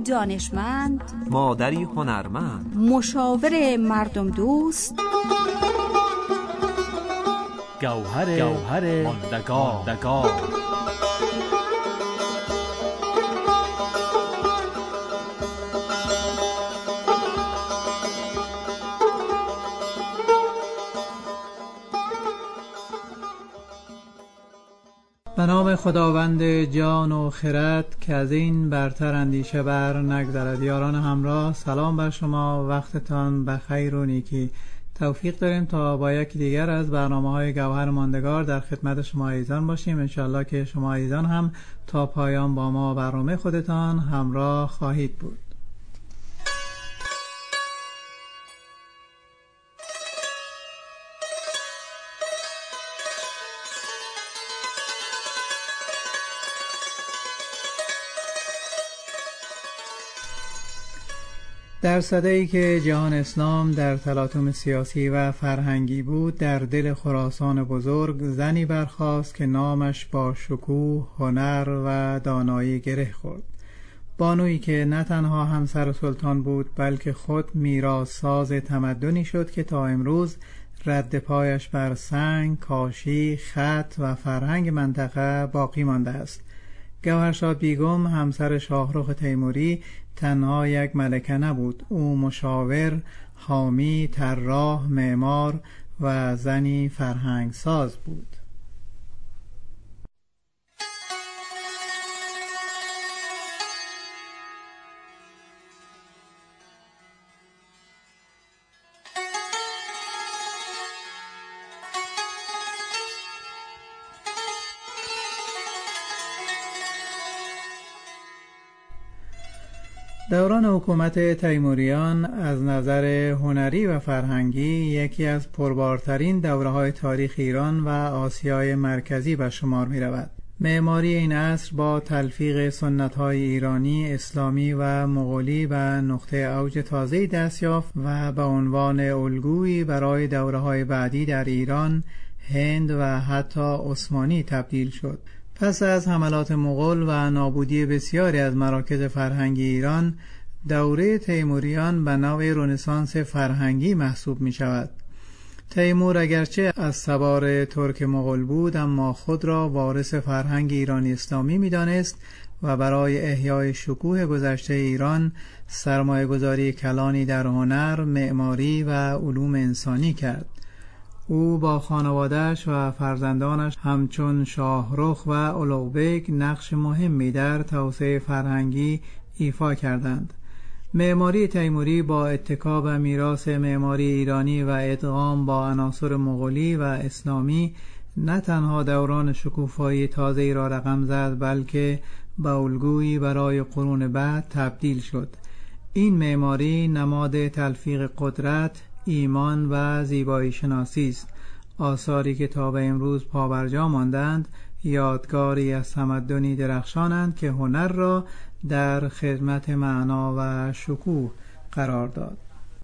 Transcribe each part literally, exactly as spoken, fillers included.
دانشمند، مادری هنرمند، مشاور مردم دوست، گوهر گوهر ماندگار. به نام خداوند جان و خرد که از این برتر اندیشه بر نگذرد. یاران همراه، سلام بر شما، وقتتان بخیر و نیکی. توفیق داریم تا با یکی دیگر از برنامه‌های گوهر ماندگار در خدمت شما عزیزان باشیم. انشالله که شما عزیزان هم تا پایان با ما برنامه خودتان همراه خواهید بود. در سده‌ای که جهان اسلام در تلاطم سیاسی و فرهنگی بود، در دل خراسان بزرگ زنی برخاست که نامش با شکوه، هنر و دانایی گره خورد. بانویی که نه تنها همسر سلطان بود بلکه خود میراث‌ساز تمدنی شد که تا امروز رد پایش بر سنگ، کاشی، خط و فرهنگ منطقه باقی مانده است. گوهرشاد بیگم همسر شاهرخ تیموری تنها یک ملکه نبود، او مشاور، حامی، طراح، معمار و زنی فرهنگ ساز بود. دوران حکومت تیموریان از نظر هنری و فرهنگی یکی از پربارترین دوره‌های تاریخ ایران و آسیای مرکزی به شمار می رود. معماری این عصر با تلفیق سنت‌های ایرانی، اسلامی و مغولی به نقطه اوج تازه‌ای دست یافت و به عنوان الگویی برای دوره‌های بعدی در ایران، هند و حتی عثمانی تبدیل شد. پس از حملات مغول و نابودی بسیاری از مراکز فرهنگی ایران، دوره تیموریان به نوع رنسانس فرهنگی محسوب می شود. تیمور اگرچه از سوار ترک مغول بود، اما خود را وارث فرهنگ ایرانی اسلامی می دانست و برای احیای شکوه گذشته ایران سرمایه گذاری کلانی در هنر، معماری و علوم انسانی کرد. او با خانواده‌اش و فرزندانش همچون شاهرخ و اولوبک نقش مهمی در توسعه فرهنگی ایفا کردند. معماری تیموری با اتکا به میراث معماری ایرانی و ادغام با عناصر مغولی و اسلامی نه تنها دوران شکوفایی تازه‌ای را رقم زد، بلکه به الگویی برای قرون بعد تبدیل شد. این معماری نماد تلفیق قدرت، ایمان و زیبایی شناسی است. آثاری که تا به امروز پابرجا ماندند یادگاری از تمدنی درخشانند که هنر را در خدمت معنا و شکوه قرار داد.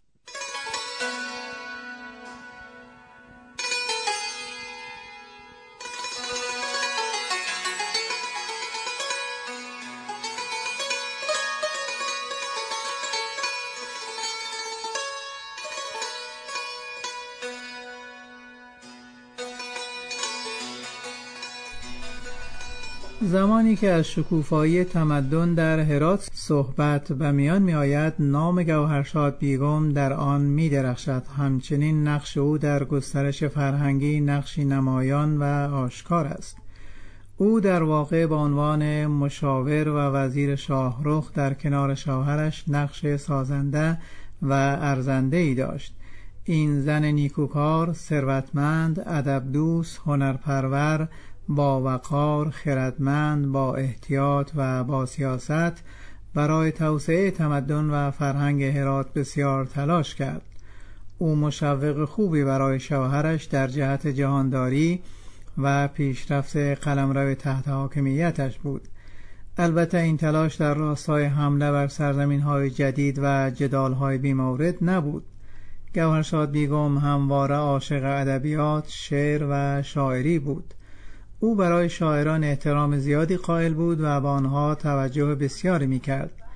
زمانی که از شکوفایی تمدن در هرات صحبت به میان می آید، نام گوهرشاد بیگم در آن می درخشد. همچنین نقش او در گسترش فرهنگی نقشی نمایان و آشکار است. او در واقع به عنوان مشاور و وزیر شاهرخ در کنار شوهرش نقش سازنده و ارزنده ای داشت. این زن نیکوکار، ثروتمند، ادب دوست، هنرپرور، با وقار، خردمند، با احتیاط و با سیاست برای توسعه تمدن و فرهنگ هرات بسیار تلاش کرد. او مشوق خوبی برای شوهرش در جهت جهانداری و پیشرفت قلمرو تحت حاکمیتش بود. البته این تلاش در راستای حمله بر سرزمین‌های جدید و جدال‌های بی‌مورد نبود. گوهرشاد بیگم همواره عاشق ادبیات، شعر و شاعری بود. او برای شاعران احترام زیادی قائل بود و به آنها توجه بسیاری می‌کرد.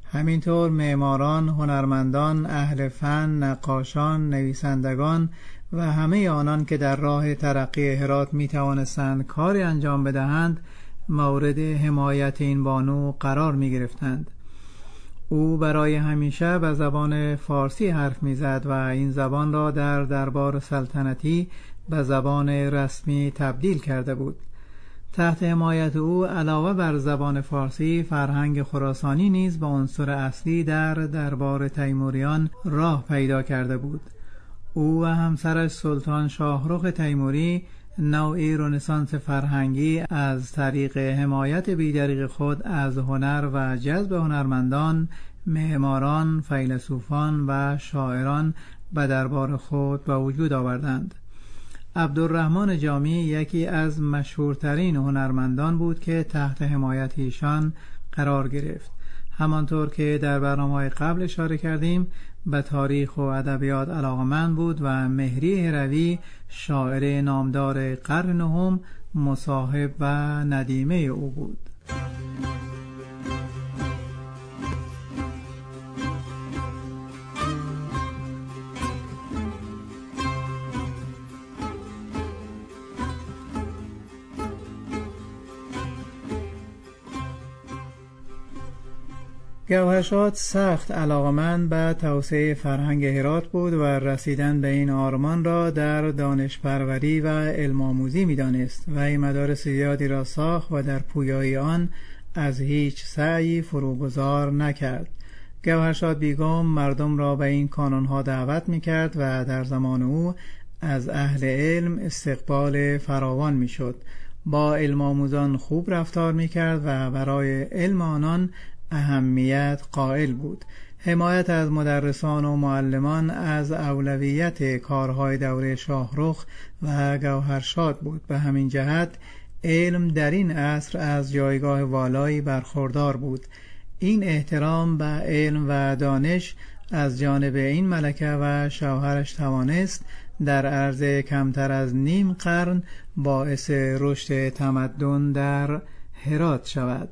همینطور معماران، هنرمندان، اهل فن، نقاشان، نویسندگان و همه آنان که در راه ترقی هرات می توانستند کاری انجام بدهند مورد حمایت این بانو قرار می گرفتند. او برای همیشه به زبان فارسی حرف می زد و این زبان را در دربار سلطنتی به زبان رسمی تبدیل کرده بود. تحت حمایت او علاوه بر زبان فارسی، فرهنگ خراسانی نیز به عنصر اصلی در دربار تیموریان راه پیدا کرده بود. او و همسرش سلطان شاهرخ تیموری نوعی رنسانس فرهنگی از طریق حمایت بی‌دریغ خود از هنر و جذب هنرمندان، معماران، فیلسوفان و شاعران به دربار خود به وجود آوردند. عبدالرحمن جامی یکی از مشهورترین هنرمندان بود که تحت حمایت ایشان قرار گرفت. همانطور که در برنامه‌های قبل اشاره کردیم به تاریخ و ادبیات علاقه‌مند بود و مهری هروی شاعر نامدار قرن نهم مصاحب و ندیمه او بود. گوهرشاد سخت علاقمند به توسعه فرهنگ هرات بود و رسیدن به این آرمان را در دانش پروری و علم آموزی می دانست و این مدارس زیادی را ساخت و در پویایی آن از هیچ سعی فروگذار نکرد. گوهرشاد بیگم مردم را به این کانونها دعوت می کرد و در زمان او از اهل علم استقبال فراوان می شد. با علم آموزان خوب رفتار می کرد و برای علم آنان اهمیت قائل بود. حمایت از مدرسان و معلمان از اولویت کارهای دوره شاهرخ و گوهرشاد بود. به همین جهت علم در این عصر از جایگاه والایی برخوردار بود. این احترام به علم و دانش از جانب این ملکه و شوهرش توانست در عرض کمتر از نیم قرن باعث رشد تمدن در هرات شود.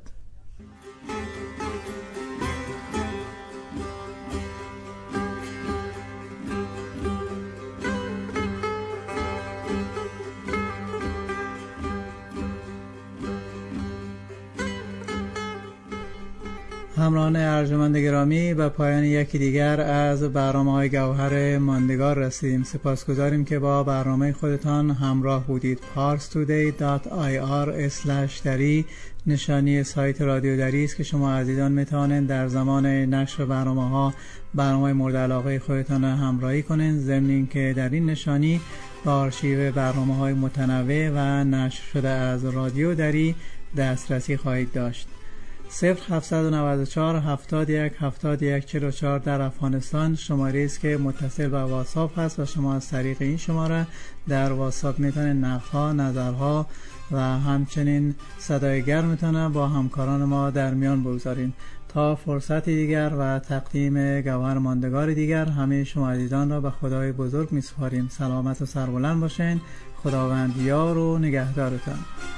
همراهان ارجمند گرامی، به پایان یکی دیگر از برنامه‌های گوهر ماندگار رسیدیم. سپاسگزاریم که با برنامه خودتان همراه بودید. پارس تودی دات آی آر اسلش دری نشانی سایت رادیو دری است که شما عزیزان میتوانید در زمان نشر برنامه‌ها برنامه مورد علاقه خودتان همراهی کنید، ضمن اینکه در این نشانی به آرشیو برنامه‌های متنوع و نشر شده از رادیو دری دسترسی خواهید داشت. صفر هفت نه چهار هفتاد و یک هفتاد و یک چهل و چهار در افغانستان شماره است که متصل به واتساپ هست و شما از طریق این شماره در واتساپ میتونید نقدها، نظرها و همچنین صدای گرمتون با همکاران ما در میان بگذارین. تا فرصتی دیگر و تقدیم گوهر ماندگار دیگر همه شما عزیزان را به خدای بزرگ میسپاریم. سلامت و سربلند باشین. خداوند یار و نگهدارتان.